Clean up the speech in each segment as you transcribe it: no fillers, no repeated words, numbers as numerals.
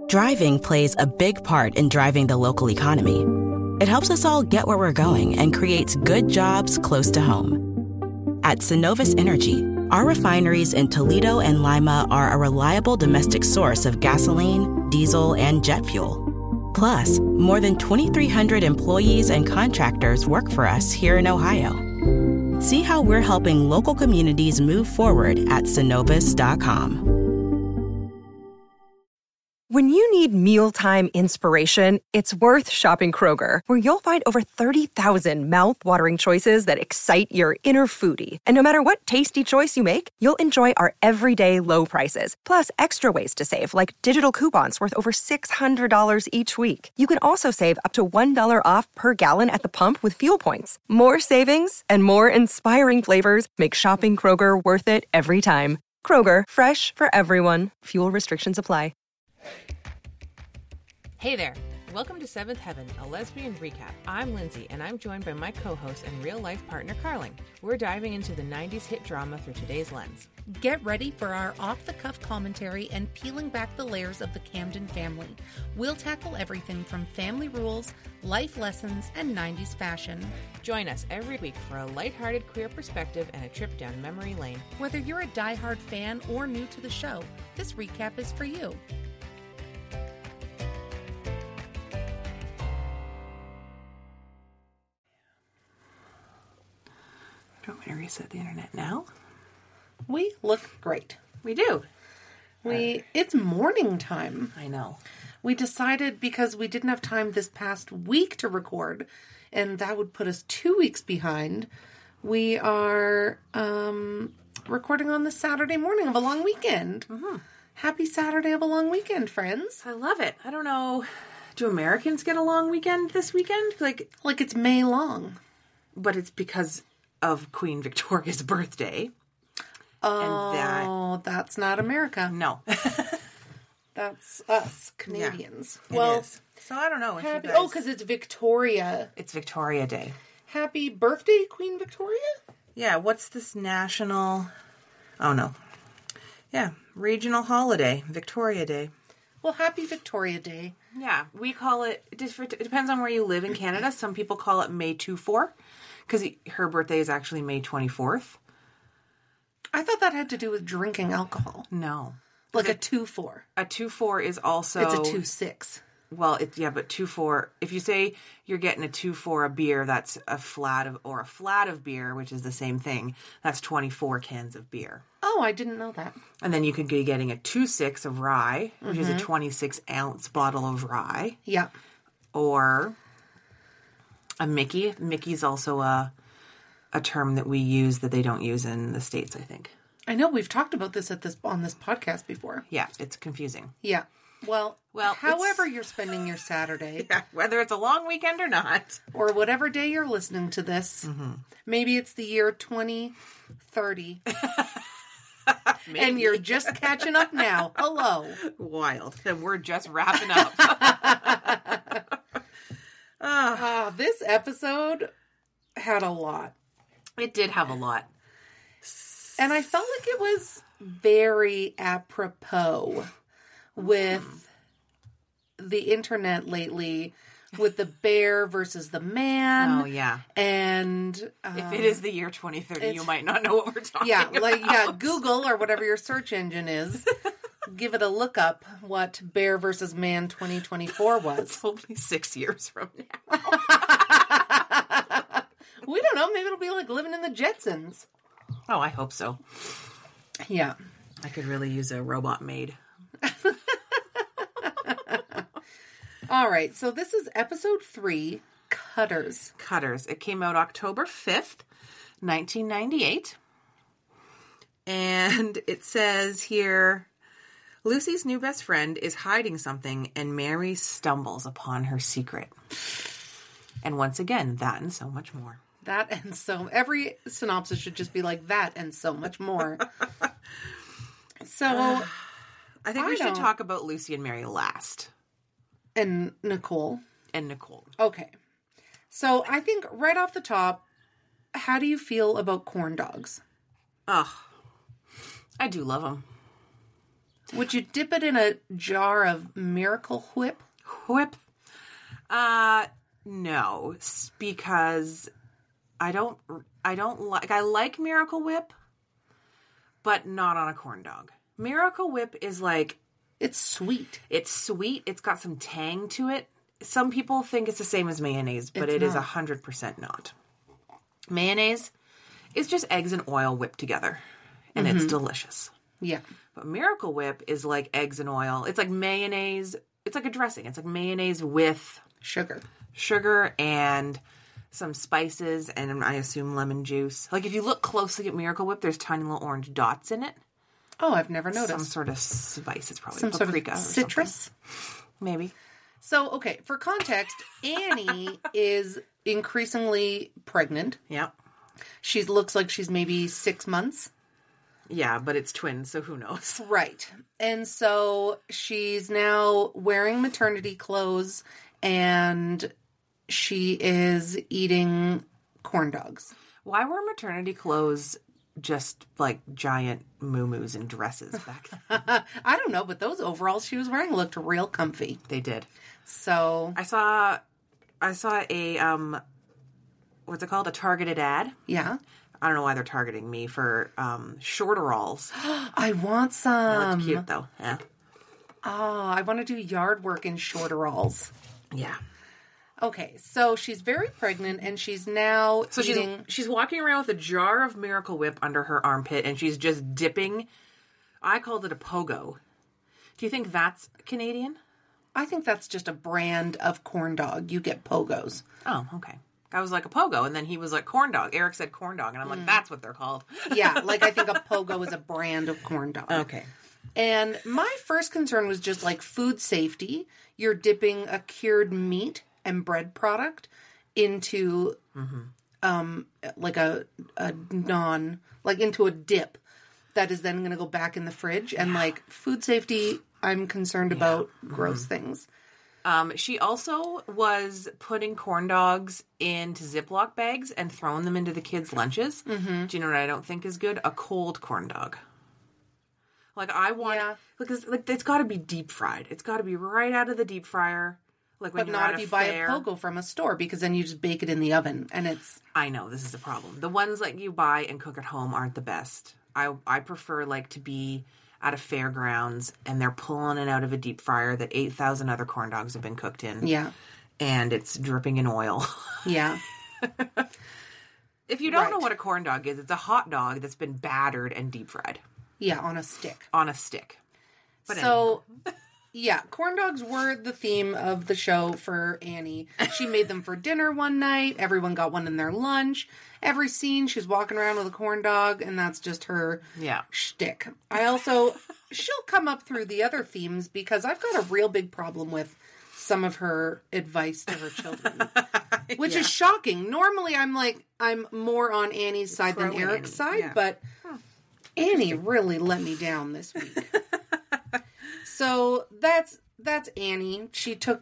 Driving plays a big part in driving the local economy. It helps us all get where we're going and creates good jobs close to home. At Synovus Energy, our refineries in Toledo and Lima are a reliable domestic source of gasoline, diesel, and jet fuel. Plus, more than 2,300 employees and contractors work for us here in Ohio. See how we're helping local communities move forward at Synovus.com. When you need mealtime inspiration, it's worth shopping Kroger, where you'll find over 30,000 mouth-watering choices that excite your inner foodie. And no matter what tasty choice you make, you'll enjoy our everyday low prices, plus extra ways to save, like digital coupons worth over $600 each week. You can also save up to $1 off per gallon at the pump with fuel points. More savings and more inspiring flavors make shopping Kroger worth it every time. Kroger, fresh for everyone. Fuel restrictions apply. Hey there. Welcome to Seventh Heaven, a lesbian recap. I'm Lindsay, and I'm joined by my co-host and real-life partner, Carling. We're diving into the 90s hit drama through today's lens. Get ready for our off-the-cuff commentary and peeling back the layers of the Camden family. We'll tackle everything from family rules, life lessons, and 90s fashion. Join us every week for a lighthearted queer perspective and a trip down memory lane. Whether you're a diehard fan or new to the show, this recap is for you. Do you want me to reset the internet now? We look great. We do. It's morning time. I know. We decided because we didn't have time this past week to record, and that would put us 2 weeks behind. We are recording on the Saturday morning of a long weekend. Mm-hmm. Happy Saturday of a long weekend, friends. I love it. I don't know. Do Americans get a long weekend this weekend? Like it's May long. But it's because of Queen Victoria's birthday. Oh, that's not America. No. That's us, Canadians. Yeah, well, so I don't know. Because it's Victoria. It's Victoria Day. Happy birthday, Queen Victoria? Yeah, what's this national... Oh, no. Yeah, regional holiday, Victoria Day. Well, happy Victoria Day. Yeah, we call it... It depends on where you live in Canada. Some people call it May 24, because her birthday is actually May 24th. I thought that had to do with drinking alcohol. No. Like a 2-4. A 2-4 is also... It's a 2-6. Well, but 2-4... If you say you're getting a 2-4 a beer, that's a flat of beer, which is the same thing. That's 24 cans of beer. Oh, I didn't know that. And then you could be getting a 2-6 of rye, which is a 26-ounce bottle of rye. Yeah. Or a Mickey. Mickey's also a term that we use that they don't use in the States, I think. I know. We've talked about this on this podcast before. Yeah, it's confusing. Yeah. Well, however you're spending your Saturday. Yeah, whether it's a long weekend or not. Or whatever day you're listening to this. Mm-hmm. Maybe it's the year 2030. And you're just catching up now. Hello. Wild. And we're just wrapping up. This episode had a lot. It did have a lot. And I felt like it was very apropos with the internet lately, with the bear versus the man. Oh, yeah. And if it is the year 2030, you might not know what we're talking about. Google or whatever your search engine is. Give it a look up what Bear versus Man 2024 was. It's only 6 years from now. We don't know. Maybe it'll be like living in the Jetsons. Oh, I hope so. Yeah. I could really use a robot maid. All right. So this is episode 3, Cutters. Cutters. It came out October 5th, 1998. And it says here, Lucy's new best friend is hiding something and Mary stumbles upon her secret. And once again, that and so much more. That and every synopsis should just be like that and so much more. So I think we should talk about Lucy and Mary last. And Nicole. Okay. So I think right off the top, how do you feel about corn dogs? Oh, I do love them. Would you dip it in a jar of Miracle Whip? Whip? No, because I don't like, I like Miracle Whip, but not on a corn dog. Miracle Whip is like, It's sweet. it's sweet. It's got some tang to it. Some people think it's the same as mayonnaise, but It's it is not. 100% not. Mayonnaise is just eggs and oil whipped together, and it's delicious. Yeah. But Miracle Whip is like eggs and oil. It's like mayonnaise. It's like a dressing. It's like mayonnaise with Sugar. sugar and some spices, and I assume lemon juice. Like if you look closely at Miracle Whip, there's tiny little orange dots in it. Oh, I've never noticed. Some sort of spice. It's probably Some sort paprika of or citrus. something. Maybe. So, okay, for context, Annie is increasingly pregnant. Yeah. She looks like she's maybe 6 months. Yeah, but it's twins, so who knows? Right. And so she's now wearing maternity clothes and she is eating corn dogs. Why were maternity clothes just like giant moo-moos and dresses back then? I don't know, but those overalls she was wearing looked real comfy. They did. So, I saw a what's it called? A targeted ad. yeah. I don't know why they're targeting me for shorteralls. I want They some. look cute though. Yeah. Oh, I want to do yard work in shorteralls. Yeah. Okay, so she's very pregnant and she's now So eating... she's walking around with a jar of Miracle Whip under her armpit, and she's just dipping. I called it a pogo. Do you think that's Canadian? I think that's just a brand of corn dog. You get pogos. Oh, okay. I was like a pogo, and then he was like corn dog. Eric said corn dog, and I'm like, that's what they're called. Yeah, like I think a pogo is a brand of corn dog. Okay. And my first concern was just like food safety. You're dipping a cured meat and bread product into like into a dip that is then going to go back in the fridge. And like food safety, I'm concerned about gross things. She also was putting corn dogs into Ziploc bags and throwing them into the kids' lunches. Mm-hmm. Do you know what I don't think is good? A cold corn dog. Like I want, like it's got to be deep fried. It's got to be right out of the deep fryer. Like when But you're not at if a you buy fair. a pogo from a store, because then you just bake it in the oven and it's... I know this is a problem. The ones that you buy and cook at home aren't the best. I prefer like to be at a fairgrounds and they're pulling it out of a deep fryer that 8,000 other corn dogs have been cooked in. Yeah. And it's dripping in oil. Yeah. If you don't know Right. what a corn dog is, it's a hot dog that's been battered and deep fried Yeah, on a stick. on a stick. But So, yeah, corn dogs were the theme of the show for Annie. She made them for dinner one night. Everyone got one in their lunch. Every scene, she's walking around with a corn dog, and that's just her Yeah. shtick. she'll come up through the other themes because I've got a real big problem with some of her advice to her children, which is shocking. Normally, I'm more on Annie's side than Pro Eric's Annie, side, yeah. but Annie really let me down this week. So that's Annie. She took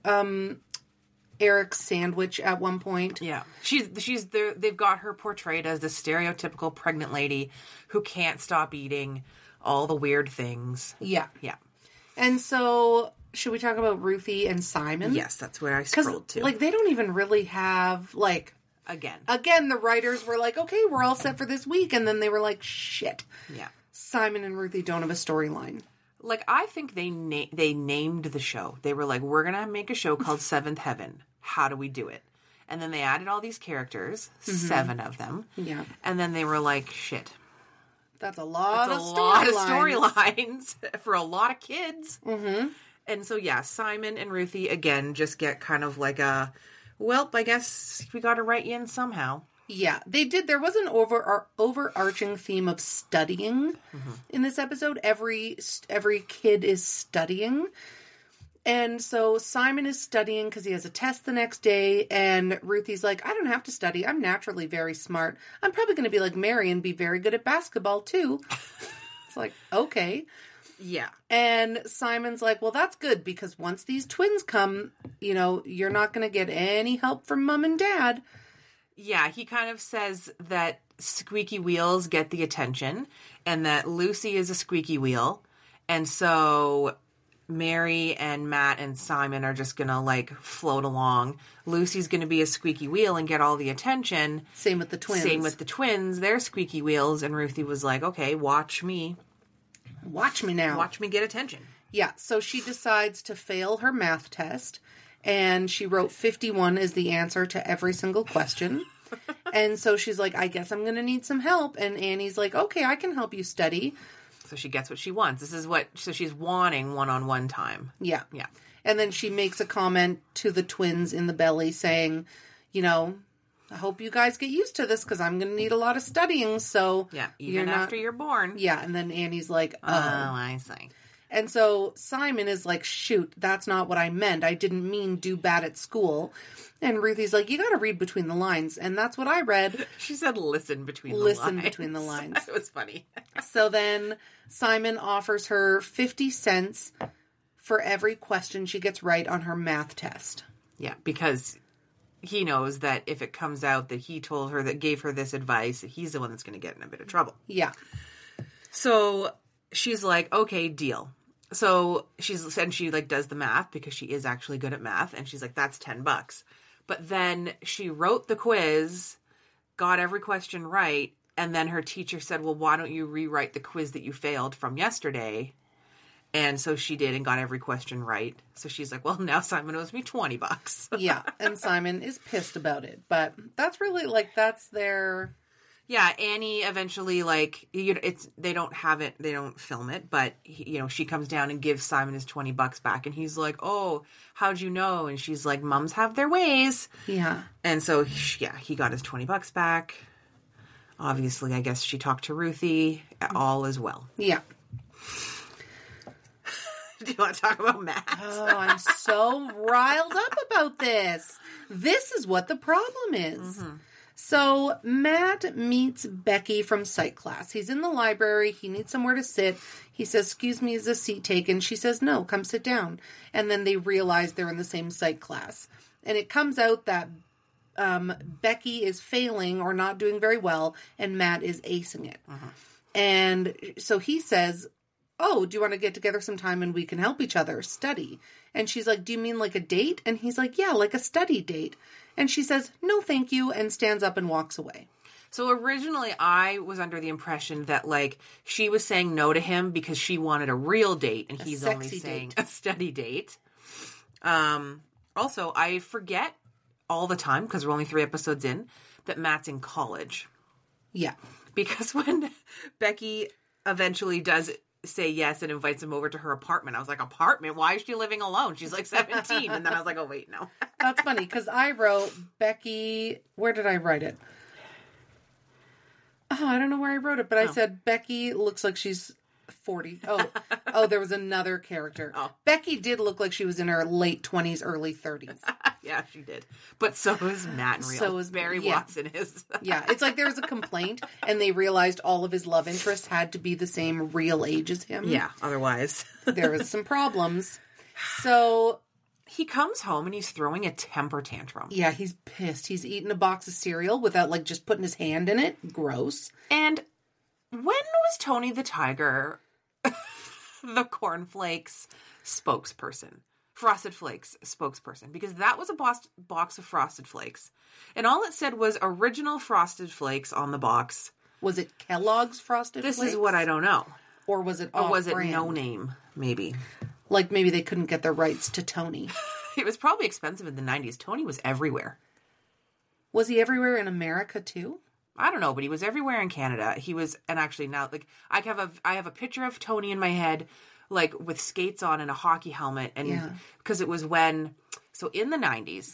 Eric's sandwich at one point. Yeah. She's there. They've got her portrayed as the stereotypical pregnant lady who can't stop eating all the weird things. Yeah. Yeah. And so, should we talk about Ruthie and Simon? Yes, that's where I Because, scrolled to. like, they don't even really have, like... Again, Again, the writers were like, okay, we're all set for this week. And then they were like, shit. yeah. Simon and Ruthie don't have a storyline. Like, I think they named the show. They were like, we're going to make a show called Seventh Heaven. How do we do it? And then they added all these characters, 7 of them. Yeah. And then they were like, shit. That's a lot That's of a lot of storylines. storylines for a lot of kids. Mm-hmm. And so, yeah, Simon and Ruthie, again, just get kind of like a, well, I guess we got to write you in somehow. Yeah, they did. There was an overarching theme of studying in this episode. Every kid is studying. And so Simon is studying because he has a test the next day. And Ruthie's like, I don't have to study. I'm naturally very smart. I'm probably going to be like Mary and be very good at basketball too. It's like, okay. Yeah. And Simon's like, well, that's good because once these twins come, you're not going to get any help from mom and dad. Yeah, he kind of says that squeaky wheels get the attention and that Lucy is a squeaky wheel And so Mary and Matt and Simon are just going to, like, float along. Lucy's going to be a squeaky wheel and get all the attention. Same with the twins. They're squeaky wheels. And Ruthie was like, okay, watch me. Watch me now. Watch me get attention. Yeah, so she decides to fail her math test, and she wrote 51 as the answer to every single question. And so she's like, I guess I'm going to need some help. And Annie's like, okay, I can help you study. So she gets what she wants. So she's wanting one-on-one time. Yeah. Yeah. And then she makes a comment to the twins in the belly saying, you know, I hope you guys get used to this because I'm going to need a lot of studying. So yeah, even after you're born. Yeah. And then Annie's like, oh, I see. And so Simon is like, shoot, that's not what I meant. I didn't mean do bad at school. And Ruthie's like, you got to read between the lines. And that's what I read. She said listen between the lines. Listen between the lines. That was funny. So then Simon offers her 50 cents for every question she gets right on her math test. Yeah, because he knows that if it comes out that he told her, that gave her this advice, he's the one that's going to get in a bit of trouble. Yeah. So she's like, okay, deal. So she like does the math because she is actually good at math. And she's like, that's $10. But then she wrote the quiz, got every question right. And then her teacher said, well, why don't you rewrite the quiz that you failed from yesterday? And so she did and got every question right. So she's like, well, now Simon owes me $20. Yeah. And Simon is pissed about it. But that's really like, that's their... Yeah, Annie eventually, like, you know, they don't film it, but, she comes down and gives Simon his $20 back, and he's like, oh, how'd you know? And she's like, mums have their ways. Yeah. And so, he got his $20 back. Obviously, I guess she talked to Ruthie. All is well. Yeah. Do you want to talk about Matt? Oh, I'm so riled up about this. This is what the problem is. Mm-hmm. So Matt meets Becky from psych class. He's in the library. He needs somewhere to sit. He says, excuse me, is a seat taken? She says, no, come sit down. And then they realize they're in the same psych class. And it comes out that Becky is failing or not doing very well, and Matt is acing it. Uh-huh. And so he says, oh, do you want to get together sometime and we can help each other study? And she's like, do you mean like a date? And he's like, yeah, like a study date. And she says, no, thank you, and stands up and walks away. So originally I was under the impression that, like, she was saying no to him because she wanted a real date, and he's only saying a study date. Also, I forget all the time, because we're only 3 episodes in, that Matt's in college. Yeah. Because when Becky eventually does say yes and invites him over to her apartment, I was like, apartment? Why is she living alone? She's like 17. And then I was like, oh, wait, no. That's funny, because I wrote Becky... Where did I write it? Oh, I don't know where I wrote it, but I said Becky looks like she's 40. Oh, there was another character. Oh. Becky did look like she was in her late 20s, early 30s. Yeah, she did. But so is Matt in real. So is Barry Watson is. Yeah, it's like there was a complaint, and they realized all of his love interests had to be the same real age as him. Yeah, otherwise. There was some problems. So... He comes home and he's throwing a temper tantrum. Yeah, he's pissed. He's eating a box of cereal without, like, just putting his hand in it. Gross. And when was Tony the Tiger the cornflakes spokesperson? Frosted Flakes spokesperson. Because that was a box of Frosted Flakes. And all it said was original Frosted Flakes on the box. Was it Kellogg's Frosted Flakes? This is what I don't know. Or was it Or was it off-brand? no name, maybe. Like, maybe they couldn't get their rights to Tony. It was probably expensive in the 90s. Tony was everywhere. Was he everywhere in America, too? I don't know, but he was everywhere in Canada. He was, and actually now, like, I have a picture of Tony in my head, like, with skates on and a hockey helmet. And because it was when, so in the 90s,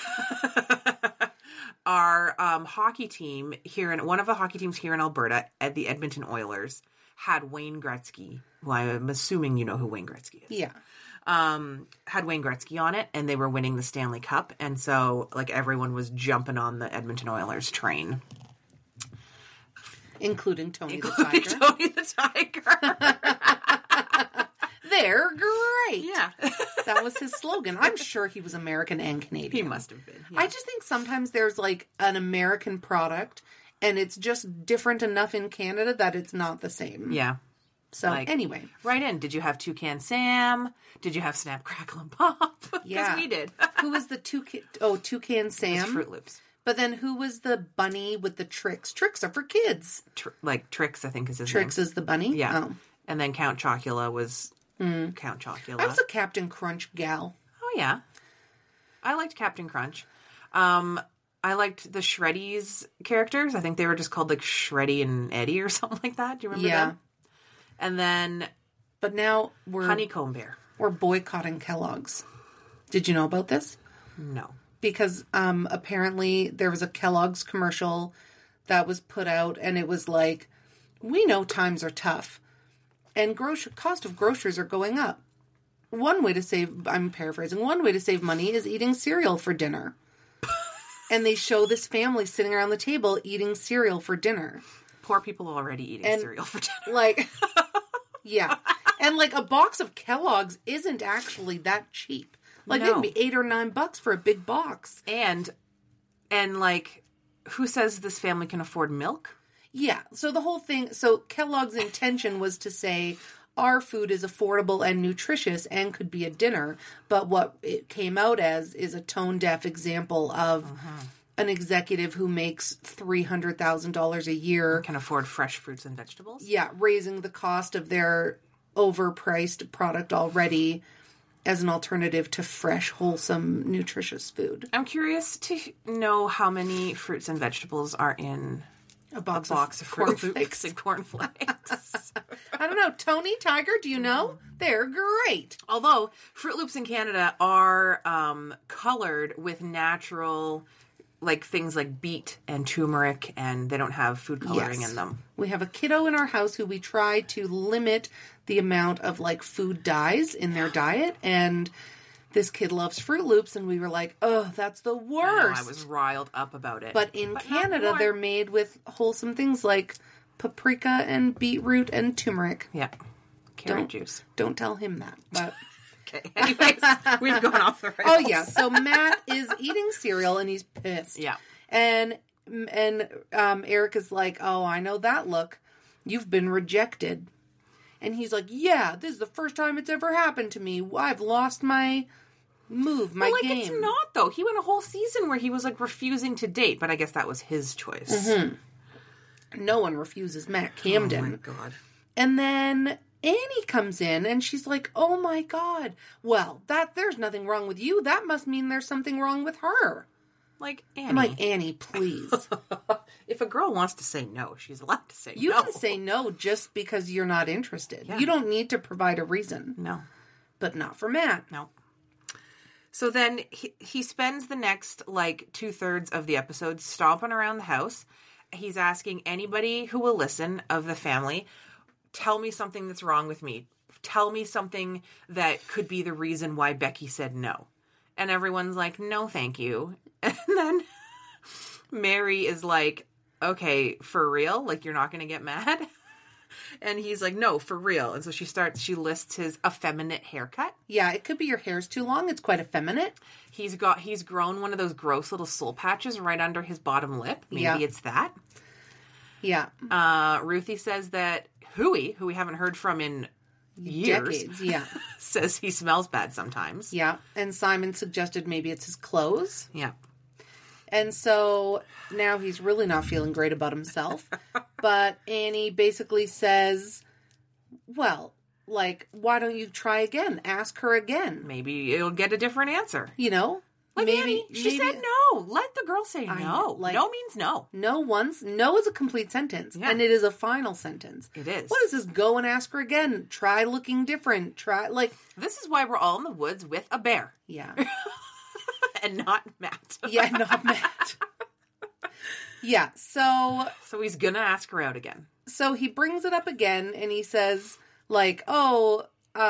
our hockey team one of the hockey teams here in Alberta, at the Edmonton Oilers, had Wayne Gretzky, who I'm assuming you know who Wayne Gretzky is. Yeah. Had Wayne Gretzky on it, and they were winning the Stanley Cup. And so, like, everyone was jumping on the Edmonton Oilers train. Including Tony the Tiger. Tony the Tiger. They're great. Yeah. That was his slogan. I'm sure he was American and Canadian. He must have been. Yeah. I just think sometimes there's, like, an American product, and it's just different enough in Canada that it's not the same. Yeah. So anyway. Write in. Did you have Toucan Sam? Did you have Snap, Crackle, and Pop? Because we did. Who was the Toucan Sam? It was Fruit Loops. But then who was the bunny with the Trix? Trix are for kids. Trix, I think is his name. Trix is the bunny? Yeah. Oh. And then Count Chocula was Count Chocula. I was a Captain Crunch gal. Oh, yeah. I liked Captain Crunch. I liked the Shreddies characters. I think they were just called like Shreddy and Eddie or something like that. Do you remember them? And then... But now we're... Honeycomb Bear. We're boycotting Kellogg's. Did you know about this? No. Because apparently there was a Kellogg's commercial that was put out, and it was like, we know times are tough, and cost of groceries are going up. One way to save, I'm paraphrasing, one way to save money is eating cereal for dinner. And they show this family sitting around the table eating cereal for dinner. Poor people already eating cereal for dinner. Like, yeah. And like a box of Kellogg's isn't actually that cheap. Like it can be $8 or $9 for a big box. And like, who says this family can afford milk? Yeah. So the whole thing, so Kellogg's intention was to say, our food is affordable and nutritious and could be a dinner. But what it came out as is a tone-deaf example of an executive who makes $300,000 a year. Can afford fresh fruits and vegetables. Yeah. Raising the cost of their overpriced product already as an alternative to fresh, wholesome, nutritious food. I'm curious to know how many fruits and vegetables are in a box of cornflakes and cornflakes. I don't know. Tony, Tiger, do you know? They're great. Although Fruit Loops in Canada are colored with natural, like things like beet and turmeric, and they don't have food coloring in them. We have a kiddo in our house who we try to limit the amount of like food dyes in their diet, and this kid loves Fruit Loops, and we were like, oh, that's the worst. I was riled up about it. But in Canada, they're made with wholesome things like paprika and beetroot and turmeric. Yeah. Carrot juice. Don't tell him that. But okay. Anyways, we've gone off the rails. Oh, yeah. So Matt is eating cereal, and he's pissed. Yeah. And Eric is like, oh, I know that look. You've been rejected. And he's like, yeah, this is the first time it's ever happened to me. I've lost my game. It's not, though. He went a whole season where he was, like, refusing to date, but I guess that was his choice. Mm-hmm. No one refuses Matt Camden. Oh, my God. And then Annie comes in, and she's like, oh, my God. Well, there's nothing wrong with you. That must mean there's something wrong with her. Like, Annie. I'm like, Annie, please. If a girl wants to say no, she's allowed to say no. You can say no just because you're not interested. Yeah. You don't need to provide a reason. No. But not for Matt. No. So then he spends the next, like, 2/3 of the episode stomping around the house. He's asking anybody who will listen of the family, tell me something that's wrong with me. Tell me something that could be the reason why Becky said no. And everyone's like, no, thank you. And then Mary is like, okay, for real? Like, you're not going to get mad? And he's like, no, for real. And so she lists his effeminate haircut. Yeah, it could be your hair's too long. It's quite effeminate. He's grown one of those gross little soul patches right under his bottom lip. Maybe it's that. Yeah. Ruthie says that Huey, who we haven't heard from in years, decades, yeah, says he smells bad sometimes. Yeah. And Simon suggested maybe it's his clothes. Yeah. And so now he's really not feeling great about himself. But Annie basically says, well, like, why don't you try again? Ask her again. Maybe you'll get a different answer. You know? Like Annie, she said no. Let the girl say no. Like, no means no. No once. No is a complete sentence. Yeah. And it is a final sentence. It is. What is this? Go and ask her again. Try looking different. Try, like... This is why we're all in the woods with a bear. Yeah. And not Matt. Yeah, not Matt. Yeah, so he's gonna ask her out again. So he brings it up again, and he says, like, oh,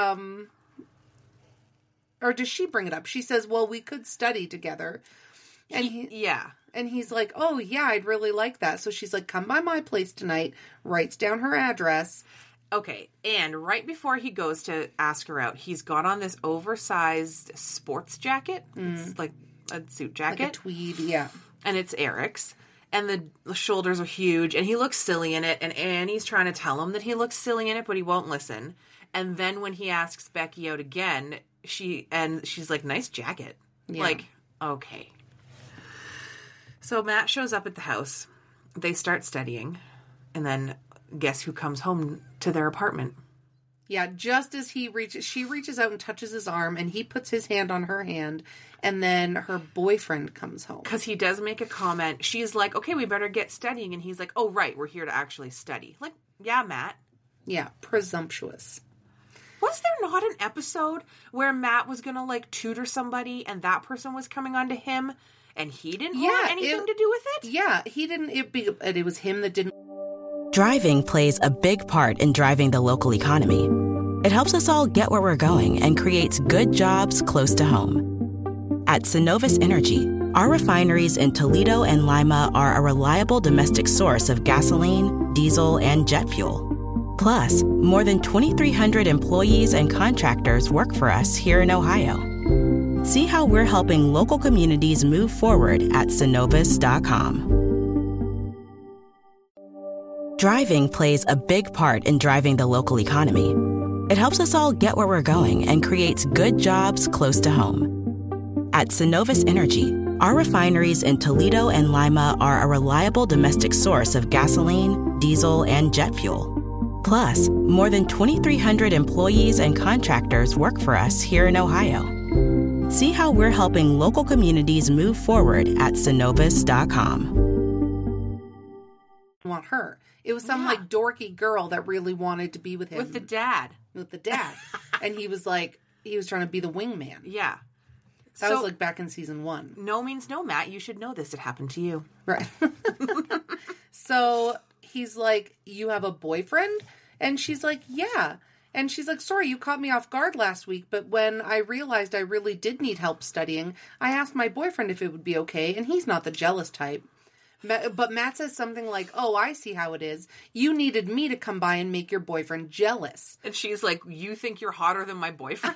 or does she bring it up? She says, well, we could study together. And And he's like, oh, yeah, I'd really like that. So she's like, come by my place tonight, writes down her address. Okay, and right before he goes to ask her out, he's got on this oversized sports jacket. It's like a suit jacket. Like a tweed, yeah. And it's Eric's. and the shoulders are huge, and he looks silly in it, and Annie's trying to tell him that he looks silly in it, but he won't listen. And then when he asks Becky out again, she's like, nice jacket. Yeah. Like, okay. So Matt shows up at the house. They start studying, and then guess who comes home to their apartment? Yeah, just as she reaches out and touches his arm, and he puts his hand on her hand, and then her boyfriend comes home. Because he does make a comment. She's like, okay, we better get studying. And he's like, oh, right, we're here to actually study. Like, yeah, Matt. Yeah, presumptuous. Was there not an episode where Matt was going to, like, tutor somebody, and that person was coming on to him, and he didn't want anything to do with it? Yeah, he didn't. It was him that didn't. Driving plays a big part in driving the local economy. It helps us all get where we're going and creates good jobs close to home. At Synovus Energy, our refineries in Toledo and Lima are a reliable domestic source of gasoline, diesel, and jet fuel. Plus, more than 2,300 employees and contractors work for us here in Ohio. See how we're helping local communities move forward at Synovus.com. Driving plays a big part in driving the local economy. It helps us all get where we're going and creates good jobs close to home. At Synovus Energy, our refineries in Toledo and Lima are a reliable domestic source of gasoline, diesel, and jet fuel. Plus, more than 2,300 employees and contractors work for us here in Ohio. See how we're helping local communities move forward at Synovus.com. Want her. It was some like dorky girl that really wanted to be with him. With the dad. And he was like, he was trying to be the wingman. Yeah. That was like back in season 1. No means no, Matt. You should know this. It happened to you. Right. So he's like, you have a boyfriend? And she's like, yeah. And she's like, sorry, you caught me off guard last week, but when I realized I really did need help studying, I asked my boyfriend if it would be okay, and he's not the jealous type. But Matt says something like, oh, I see how it is. You needed me to come by and make your boyfriend jealous. And she's like, you think you're hotter than my boyfriend?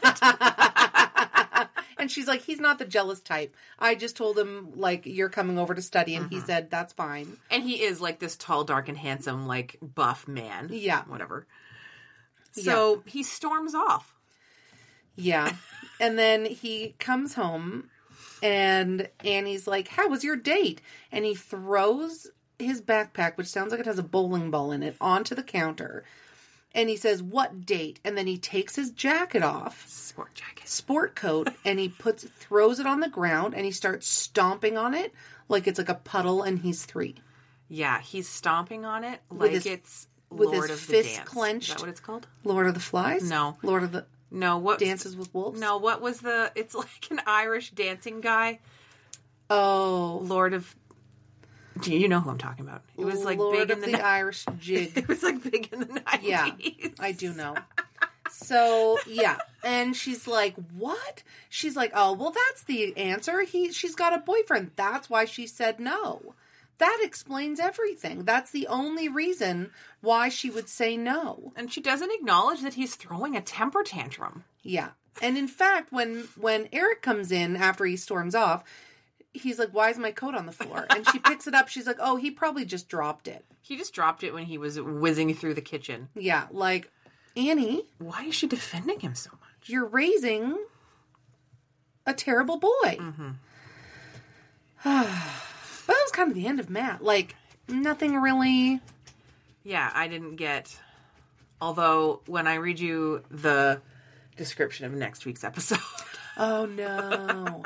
And she's like, he's not the jealous type. I just told him, like, you're coming over to study, and he said, that's fine. And he is, like, this tall, dark, and handsome, like, buff man. Yeah. Whatever. So he storms off. Yeah. And then he comes home, and Annie's like, how was your date? And he throws his backpack, which sounds like it has a bowling ball in it, onto the counter. And he says, what date? And then he takes his jacket off. Sport coat. And he throws it on the ground, and he starts stomping on it like it's like a puddle, and he's 3. Yeah, he's stomping on it like it's with Lord his of the fist Dance. clenched. Is that what it's called? Lord of the Flies? No. Lord of the... No, what... Dances with Wolves? No, what was the... It's like an Irish dancing guy. Oh. Lord of... You know who I'm talking about. It was like Lord big of in the... Irish jig. It was like big in the 90s. Yeah, I do know. So, yeah. And she's like, what? She's like, oh, well, that's the answer. She's got a boyfriend. That's why she said no. That explains everything. That's the only reason why she would say no. And she doesn't acknowledge that he's throwing a temper tantrum. Yeah. And in fact, when Eric comes in after he storms off, he's like, why is my coat on the floor? And she picks it up. She's like, oh, he probably just dropped it. He just dropped it when he was whizzing through the kitchen. Yeah. Like, Annie. Why is she defending him so much? You're raising a terrible boy. Mm-hmm. But that was kind of the end of Matt. Like, nothing really... Yeah, I didn't get... Although, when I read you the description of next week's episode... Oh, no.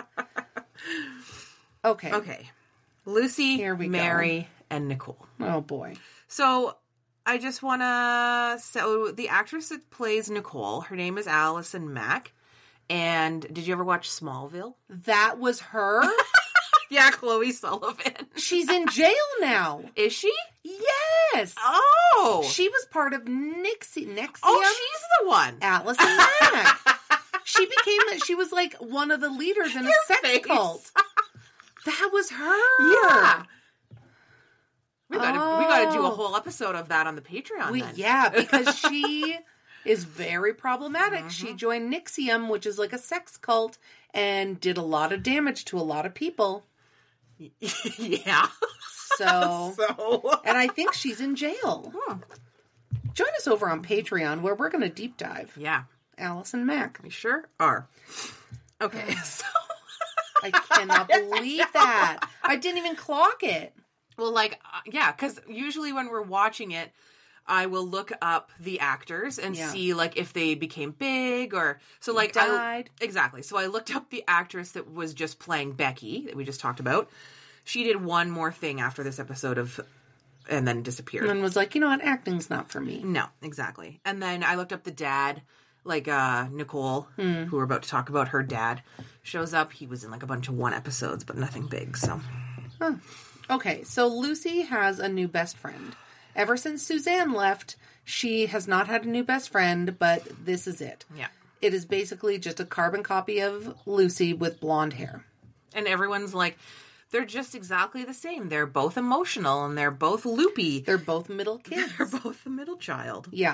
Okay. Okay. Lucy, Here we Mary, and Nicole. Oh, boy. So, I just want to... So, the actress that plays Nicole, her name is Allison Mack. And did you ever watch Smallville? That was her? Yeah, Chloe Sullivan. She's in jail now. Is she? Yes. Oh. She was part of Nexium. Oh, she's the one. Allison Mack. She was like one of the leaders in a sex cult. That was her. Yeah. We got to do a whole episode of that on the Patreon then. Yeah, because she is very problematic. Mm-hmm. She joined Nexium, which is like a sex cult, and did a lot of damage to a lot of people. Yeah. So, So. and I think she's in jail. Join us over on Patreon where we're going to deep dive. Yeah. Allison Mack. We sure are. Okay. So. I cannot believe that. I didn't even clock it. Well, like, yeah, because usually when we're watching it, I will look up the actors and see, like, if they became big or... So, like... Died. Exactly. So I looked up the actress that was just playing Becky, that we just talked about. She did one more thing after this episode of... And then disappeared. And was like, you know what? Acting's not for me. No, exactly. And then I looked up the dad, like Nicole, who we're about to talk about. Her dad shows up. He was in, like, a bunch of one episodes, but nothing big, so... Huh. Okay, so Lucy has a new best friend. Ever since Suzanne left, she has not had a new best friend, but this is it. Yeah. It is basically just a carbon copy of Lucy with blonde hair. And everyone's like, they're just exactly the same. They're both emotional and they're both loopy. They're both middle kids. They're both a middle child. Yeah.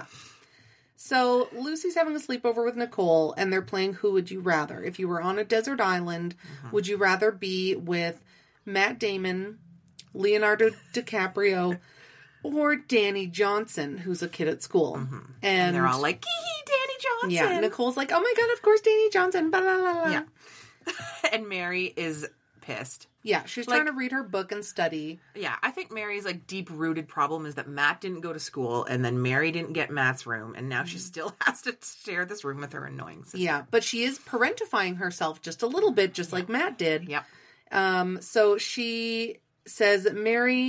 So Lucy's having a sleepover with Nicole, and they're playing Who Would You Rather? If you were on a desert island, would you rather be with Matt Damon, Leonardo DiCaprio, or Danny Johnson, who's a kid at school? And they're all like, Danny Johnson. yeah, Nicole's like, oh my God, of course, Danny Johnson. Blah, blah, blah, blah. Yeah. And Mary is pissed. Yeah, she's trying to read her book and study. Yeah, I think Mary's, like, deep-rooted problem is that Matt didn't go to school, and then Mary didn't get Matt's room, and now she still has to share this room with her annoying sister. Yeah, but she is parentifying herself just a little bit, just like Matt did. Yep. So she says that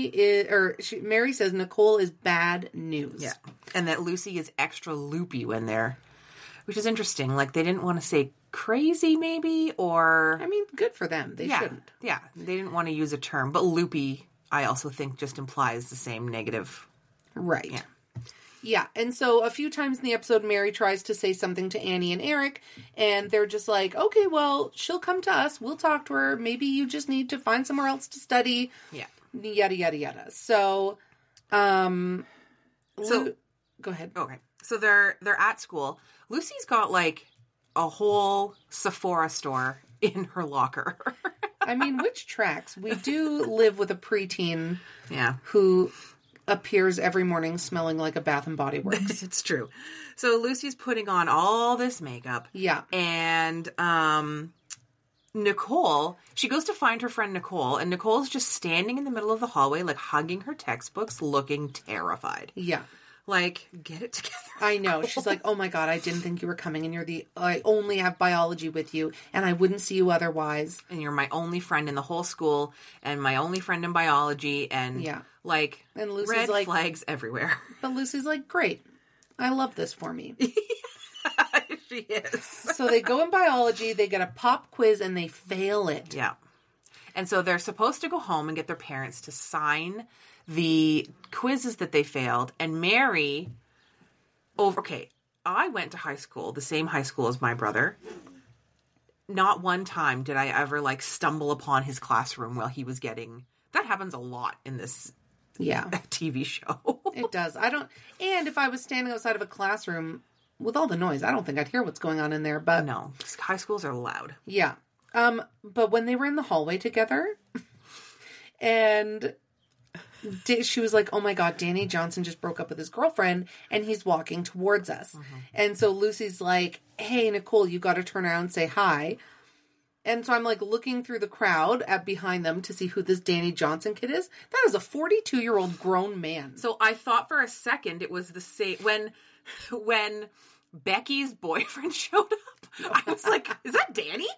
Mary says Nicole is bad news. Yeah. And that Lucy is extra loopy when they're, which is interesting. Like, they didn't want to say crazy, maybe, or... I mean, good for them. They shouldn't. Yeah, they didn't want to use a term. But loopy, I also think, just implies the same negative. Right. Yeah. Yeah, and so a few times in the episode, Mary tries to say something to Annie and Eric, and they're just like, okay, well, she'll come to us. We'll talk to her. Maybe you just need to find somewhere else to study. Yeah. Yada, yada, yada. So, go ahead. Okay. So they're at school. Lucy's got, like, a whole Sephora store in her locker. I mean, which tracks? We do live with a preteen who appears every morning smelling like a Bath and Body Works. It's true. So Lucy's putting on all this makeup. Yeah. And Nicole, she goes to find her friend Nicole, and Nicole's just standing in the middle of the hallway, like, hugging her textbooks, looking terrified. Yeah. Like, get it together. I know. She's like, oh my God, I didn't think you were coming, and I only have biology with you, and I wouldn't see you otherwise. And you're my only friend in the whole school, and my only friend in biology, and, like, and Lucy's red like, flags everywhere. But Lucy's like, great. I love this for me. She is. So they go in biology, they get a pop quiz, and they fail it. Yeah. And so they're supposed to go home and get their parents to sign the quizzes that they failed. And Mary, I went to high school, the same high school as my brother. Not one time did I ever, like, stumble upon his classroom while he was getting... That happens a lot in this TV show. It does. And if I was standing outside of a classroom with all the noise, I don't think I'd hear what's going on in there. But no, high schools are loud. Yeah. But when they were in the hallway together, and she was like, oh my God, Danny Johnson just broke up with his girlfriend, and he's walking towards us. And so Lucy's like, hey, Nicole, you got to turn around and say hi. And so I'm, like, looking through the crowd behind them to see who this Danny Johnson kid is. That is a 42-year-old grown man. So I thought for a second it was the same... When Becky's boyfriend showed up, I was like, is that Danny?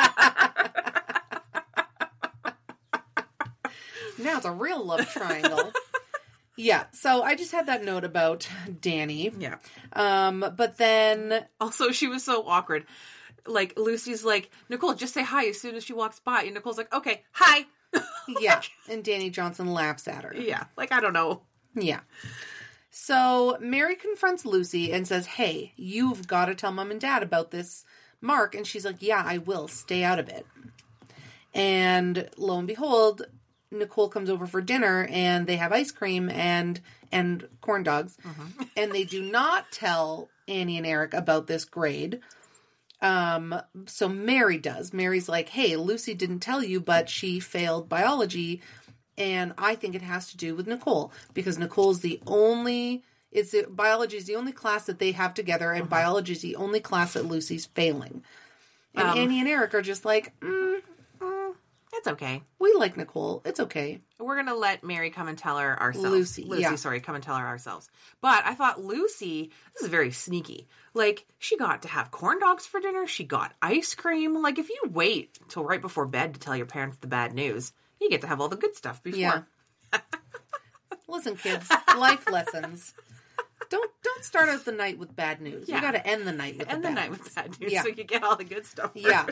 Now it's a real love triangle. Yeah, so I just had that note about Danny. Yeah. But then... Also, she was so awkward. Like, Lucy's like, Nicole, just say hi as soon as she walks by. And Nicole's like, okay, hi. Yeah, and Danny Johnson laughs at her. Yeah, like, I don't know. Yeah. So Mary confronts Lucy and says, hey, you've got to tell Mom and Dad about this Mark. And she's like, yeah, I will. Stay out of it. And lo and behold, Nicole comes over for dinner, and they have ice cream and corn dogs. And they do not tell Annie and Eric about this grade. So Mary does. Mary's like, hey, Lucy didn't tell you, but she failed biology. And I think it has to do with Nicole, because Nicole's biology is the only class that they have together, and biology is the only class that Lucy's failing. And Annie and Eric are just like, it's okay. We like Nicole. It's okay. We're going to let Mary come and tell her ourselves. Lucy, come and tell her ourselves. But I thought Lucy, this is very sneaky. Like, she got to have corn dogs for dinner. She got ice cream. Like, if you wait till right before bed to tell your parents the bad news, you get to have all the good stuff before. Yeah. Listen, kids, life lessons. Don't start out the night with bad news. Yeah. You got to end the night with bad news. So you get all the good stuff first. Yeah.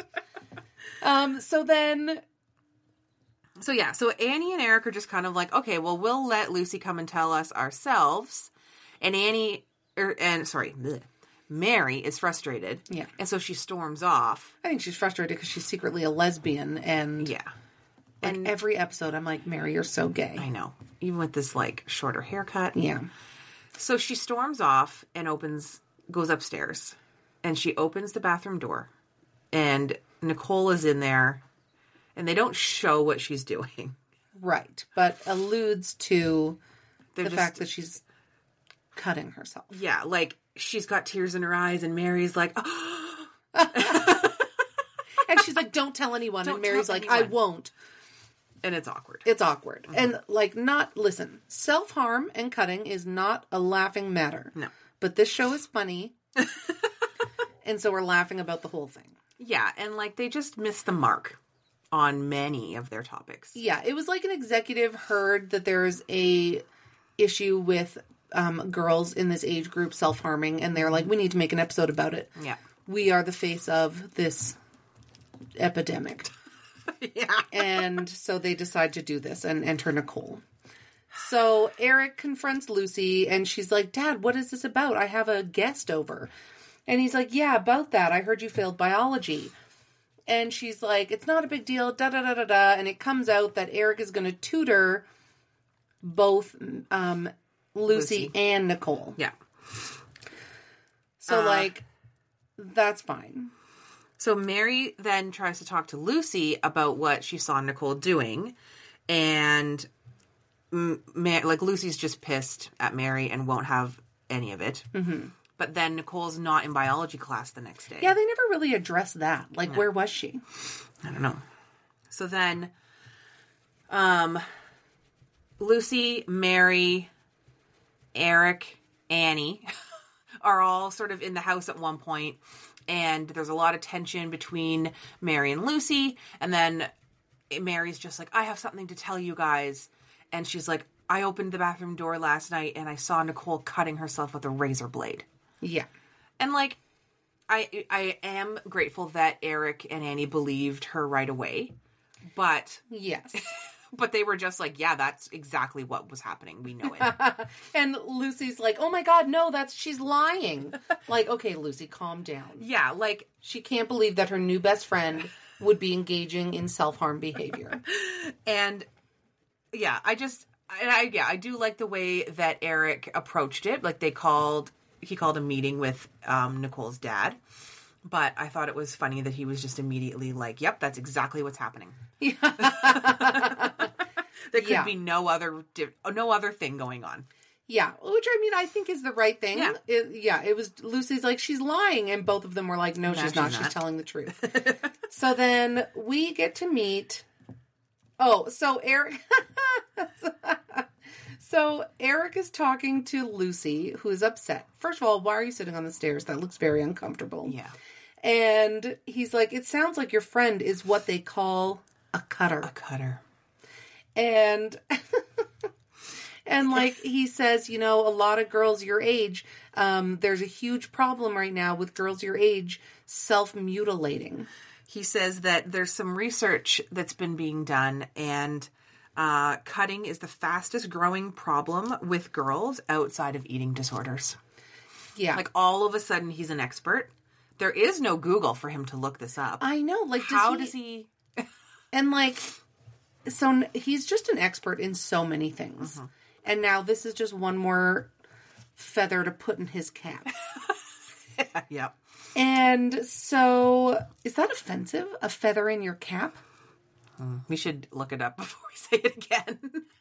So Annie and Eric are just kind of like, okay, well, we'll let Lucy come and tell us ourselves. And Mary is frustrated. Yeah. And so she storms off. I think she's frustrated because she's secretly a lesbian. And yeah. And every episode, I'm like, Mary, you're so gay. I know. Even with this, like, shorter haircut. Yeah. So she storms off and goes upstairs. And she opens the bathroom door. And Nicole is in there. And they don't show what she's doing. Right. But alludes to the fact that she's cutting herself. Yeah. Like, she's got tears in her eyes. And Mary's like, oh. And she's like, don't tell anyone. And Mary's like, I won't. And it's awkward. It's awkward. Mm-hmm. And, listen, self-harm and cutting is not a laughing matter. No. But this show is funny. And so we're laughing about the whole thing. Yeah. And, they just missed the mark on many of their topics. Yeah. It was like an executive heard that there's a issue with girls in this age group self-harming. And they're like, we need to make an episode about it. Yeah. We are the face of this epidemic. Yeah. And so they decide to do this and enter Nicole. So Eric confronts Lucy and she's like, Dad, what is this about? I have a guest over. And he's like, yeah, about that. I heard you failed biology. And she's like, it's not a big deal, da-da-da-da-da. And it comes out that Eric is going to tutor both Lucy and Nicole. Yeah. So, that's fine. So Mary then tries to talk to Lucy about what she saw Nicole doing. And, Lucy's just pissed at Mary and won't have any of it. Mm-hmm. But then Nicole's not in biology class the next day. Yeah, they never really addressed that. Where was she? I don't know. So then, Lucy, Mary, Eric, Annie are all sort of in the house at one point. And there's a lot of tension between Mary and Lucy. And then Mary's just like, I have something to tell you guys. And she's like, I opened the bathroom door last night and I saw Nicole cutting herself with a razor blade. Yeah. And I am grateful that Eric and Annie believed her right away. But yes. But they were just like, yeah, that's exactly what was happening. We know it. And Lucy's like, oh my God, no, she's lying. Okay, Lucy, calm down. Yeah, she can't believe that her new best friend would be engaging in self-harm behavior. And yeah, I do like the way that Eric approached it. He called a meeting with Nicole's dad. But I thought it was funny that he was just immediately like, yep, that's exactly what's happening. Yeah. There could be no other thing going on. Yeah, which I think is the right thing. Yeah. It was Lucy's like, she's lying. And both of them were like, no, she's not. She's telling the truth. So then we get to meet. Oh, so Eric. So Eric is talking to Lucy, who is upset. First of all, why are you sitting on the stairs? That looks very uncomfortable. Yeah. And he's like, it sounds like your friend is what they call a cutter. A cutter. And he says, a lot of girls your age, there's a huge problem right now with girls your age self-mutilating. He says that there's some research that's been being done, and cutting is the fastest growing problem with girls outside of eating disorders. Yeah. All of a sudden he's an expert. There is no Google for him to look this up. I know. Does he? And so he's just an expert in so many things. Mm-hmm. And now this is just one more feather to put in his cap. Yep. And so, is that offensive? A feather in your cap? We should look it up before we say it again.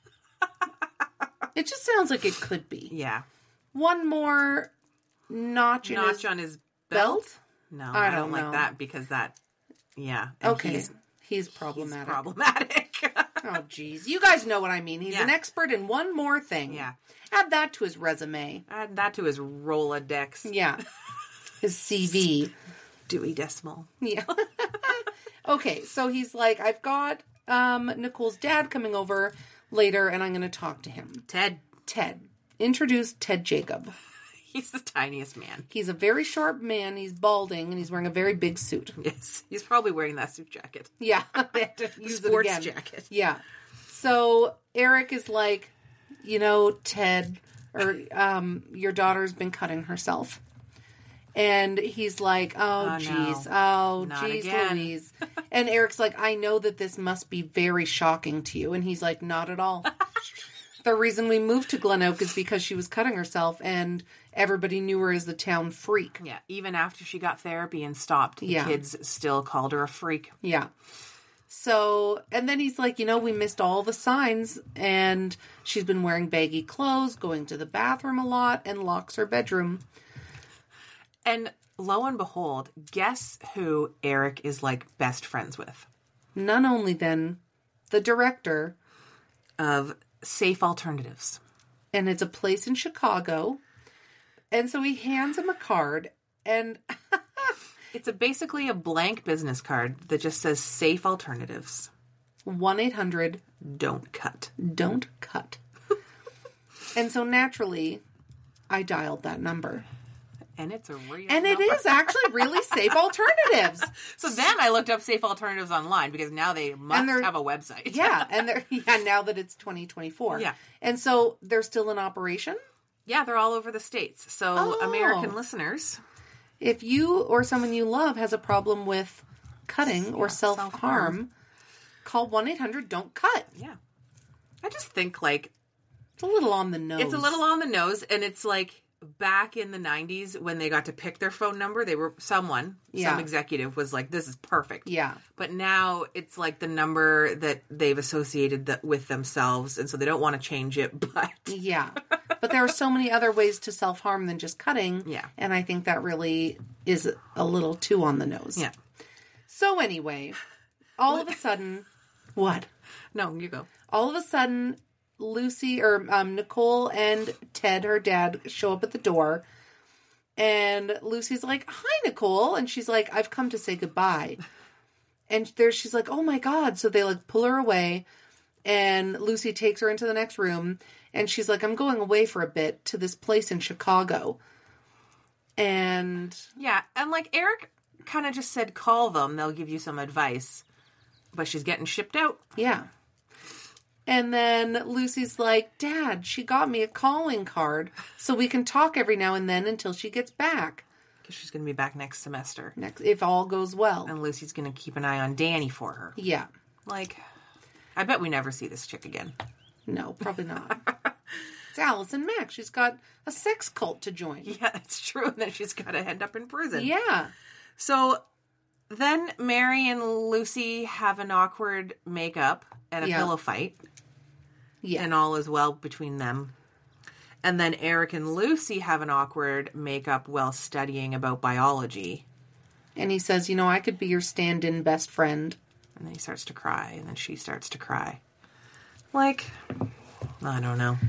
It just sounds like it could be. Yeah. One more notch on his belt? No, I don't know. like that because that, yeah. And Okay. He's problematic. He's problematic. Oh, geez. You guys know what I mean. He's Yeah. an expert in one more thing. Yeah. Add that to his resume. Add that to his Rolodex. Yeah. His CV. Dewey Decimal. Yeah. Okay, so he's like, I've got Nicole's dad coming over later, and I'm going to talk to him. Ted. Introduce Ted Jacob. He's the tiniest man. He's a very sharp man. He's balding, and he's wearing a very big suit. Yes. He's probably wearing that suit jacket. Yeah. They had to use Sports it again. jacket. Yeah. So Eric is like, Ted, or your daughter's been cutting herself. And he's like, oh, geez. No. Oh, Not geez, again. Louise. And Eric's like, I know that this must be very shocking to you. And he's like, not at all. The reason we moved to Glen Oak is because she was cutting herself and everybody knew her as the town freak. Yeah. Even after she got therapy and stopped, the kids still called her a freak. Yeah. So, and then he's like, we missed all the signs, and she's been wearing baggy clothes, going to the bathroom a lot, and locks her bedroom. And lo and behold, guess who Eric is like best friends with? None only then, the director. Of Safe Alternatives. And it's a place in Chicago. And so he hands him a card, and It's basically a blank business card that just says Safe Alternatives. 1-800 Don't cut. Don't cut. And so naturally, I dialed that number. And it's a real And it number. is actually really Safe Alternatives. So then I looked up Safe Alternatives online because now they must they're- have a website. Yeah, and now that it's 2024. Yeah. And so they're still in operation. Yeah, they're all over the states. So Oh. American listeners, If you or someone you love has a problem with cutting or self-harm, self-harm. call 1-800-DON'T-CUT. yeah. I just think like It's a little on the nose. it's a little on the nose, and it's like back in the 90s when they got to pick their phone number, some executive was like, this is perfect. Yeah. But now it's like the number that they've associated with themselves, and so they don't want to change it, but Yeah. But there are so many other ways to self-harm than just cutting. Yeah. And I think that really is a little too on the nose. yeah. So anyway, all of a sudden, what? No, you go. All of a sudden, Lucy or Nicole and Ted, her dad, show up at the door. And Lucy's like, hi, Nicole. And she's like, I've come to say goodbye. And she's like, oh my God. So they like pull her away. And Lucy takes her into the next room. And she's like, I'm going away for a bit to this place in Chicago. And Yeah, and like Eric kind of just said, call them, they'll give you some advice. But she's getting shipped out. yeah. And then Lucy's like, Dad, she got me a calling card so we can talk every now and then until she gets back. Because she's going to be back next semester. Next, if all goes well. And Lucy's going to keep an eye on Danny for her. Yeah. Like, I bet we never see this chick again. No, probably not. It's Allison Mack. She's got a sex cult to join. Yeah, that's true. And then she's got to end up in prison. Yeah. So then Mary and Lucy have an awkward makeup and a Yeah. pillow fight. Yeah. And all is well between them. And then Eric and Lucy have an awkward makeup while studying about biology. And he says, I could be your stand-in best friend. And then he starts to cry, and then she starts to cry. Like, I don't know.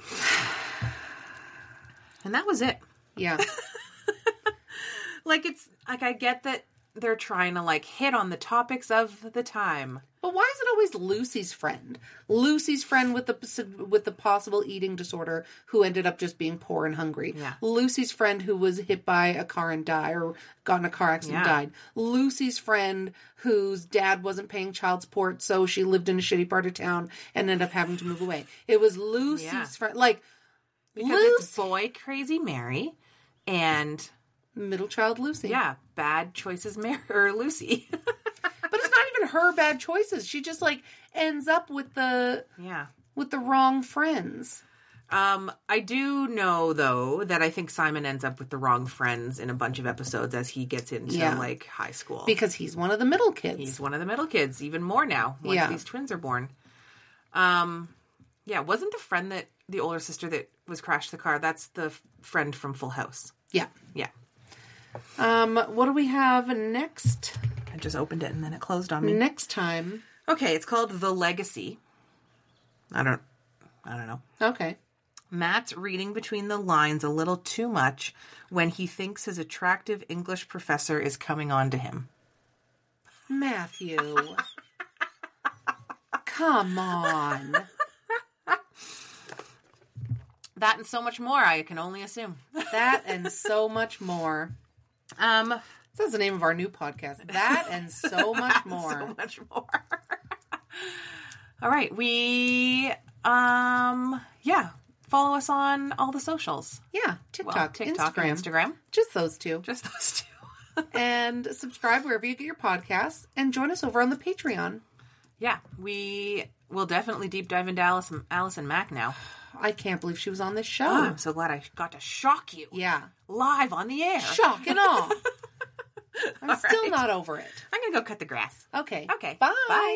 And that was it. Yeah. Like, it's, like, I get that they're trying to, like, hit on the topics of the time. But why is it always Lucy's friend? Lucy's friend with the possible eating disorder who ended up just being poor and hungry. Yeah. Lucy's friend who was hit by a car and died or got in a car accident and Yeah. died. Lucy's friend whose dad wasn't paying child support, so she lived in a shitty part of town and ended up having to move away. It was Lucy's Yeah. friend. Like, Because it's boy crazy Mary and, middle child Lucy. yeah, bad choices Mary or Lucy. But it's not even her bad choices. She just like ends up with the Yeah. wrong friends. I do know, though, that I think Simon ends up with the wrong friends in a bunch of episodes as he gets into, like, high school. Because he's one of the middle kids. He's one of the middle kids, even more now, once these twins are born. Wasn't the friend that, the older sister that was crashed the car, that's the friend from Full House. Yeah. Yeah. What do we have next? I just opened it and then it closed on me. Next time. Okay, it's called The Legacy. I don't know. Okay. Matt's reading between the lines a little too much when he thinks his attractive English professor is coming on to him. Matthew. Come on. That and so much more, I can only assume. That and so much more. That's the name of our new podcast. That and so much more. So much more. All right. We, follow us on all the socials. Yeah. TikTok, Instagram. Just those two. And subscribe wherever you get your podcasts. And join us over on the Patreon. Yeah. We will definitely deep dive into Allison Mack now. I can't believe she was on this show. Oh, I'm so glad I got to shock you. Yeah. Live on the air. Shock and awe. I'm still not over it. I'm going to go cut the grass. Okay. Bye. Bye.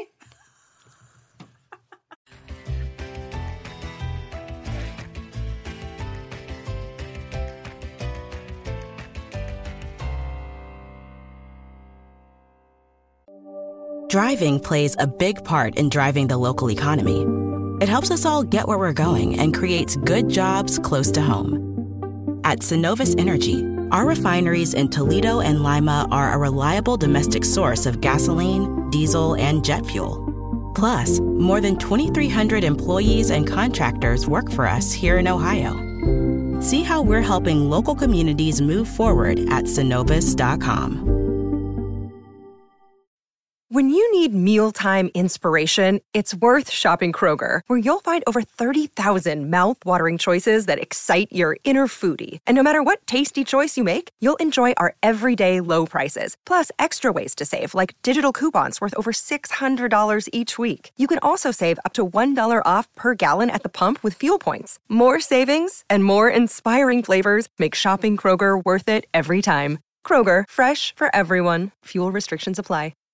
Driving plays a big part in driving the local economy. It helps us all get where we're going and creates good jobs close to home. At Synovus Energy, our refineries in Toledo and Lima are a reliable domestic source of gasoline, diesel, and jet fuel. Plus, more than 2,300 employees and contractors work for us here in Ohio. See how we're helping local communities move forward at Synovus.com. When you need mealtime inspiration, it's worth shopping Kroger, where you'll find over 30,000 mouth-watering choices that excite your inner foodie. And no matter what tasty choice you make, you'll enjoy our everyday low prices, plus extra ways to save, like digital coupons worth over $600 each week. You can also save up to $1 off per gallon at the pump with fuel points. More savings and more inspiring flavors make shopping Kroger worth it every time. Kroger, fresh for everyone. Fuel restrictions apply.